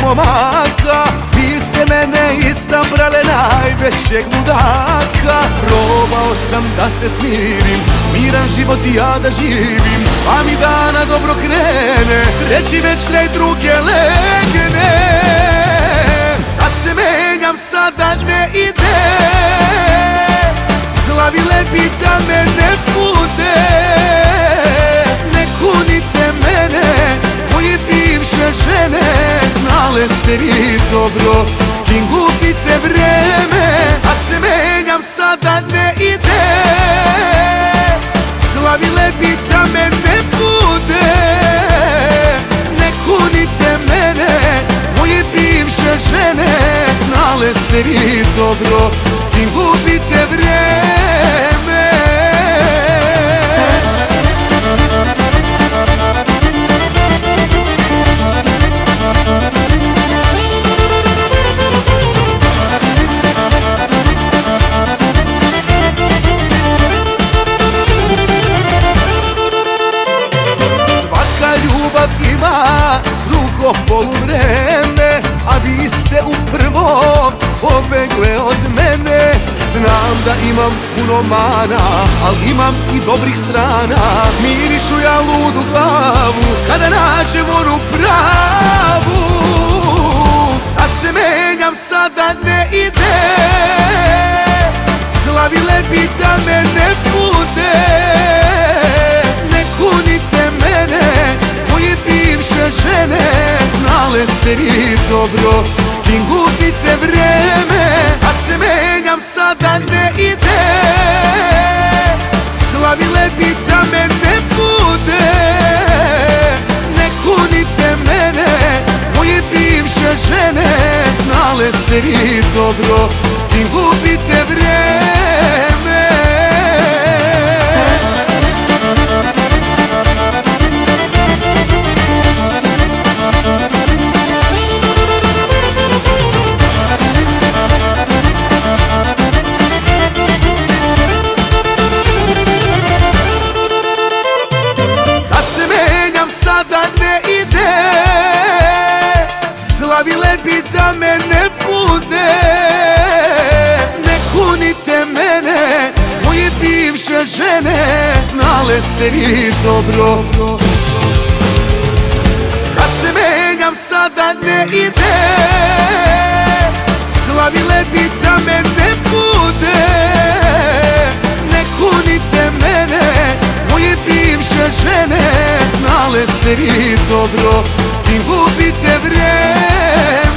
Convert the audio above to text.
momaka. Vi ste mene izabrale najvećeg ludaka. Probao sam da se smirim, miran život i ja da živim, pa mi dana dobro krene, treći već kraj druge legne. Da se menjam sada ne ide, slavile bi da me ne bude. Ne kunite mene, moje bivše žene, znale ste vi dobro s kim gubite vreme. Da se menjam sada ne ide, slavile bi da me ne bude. Ne kunite mene, moje bivše žene, znale ste vi dobro s kim gubite vreme. Svaka ljubav ima drugo poluvreme, a vi ste u prvom pobegle od mene. Znam da imam puno mana, al imam i dobrih strana. Smirit ću ja ludu glavu kada nađem onu pravu. Da se menjam sada ne ide, slavile bi da me ne bude. Ne kunite mene, moje bivše žene, znale ste vi dobro s kim gubite vreme. Da se menjam sada ne ide, slavile bi da me ne bude. Ne kunite mene, moje bivše žene, znale ste vi dobro s kim gubite vreme. Sada ne ide, slavile bi da me ne bude. Ne kunite mene, moje bivše žene, znale ste vi dobro. Da se menjam sada ne ide, slavile bi da me ne bude. Ne kunite mene, moje bivše žene, znale ste vi dobro s kim gubite vreme.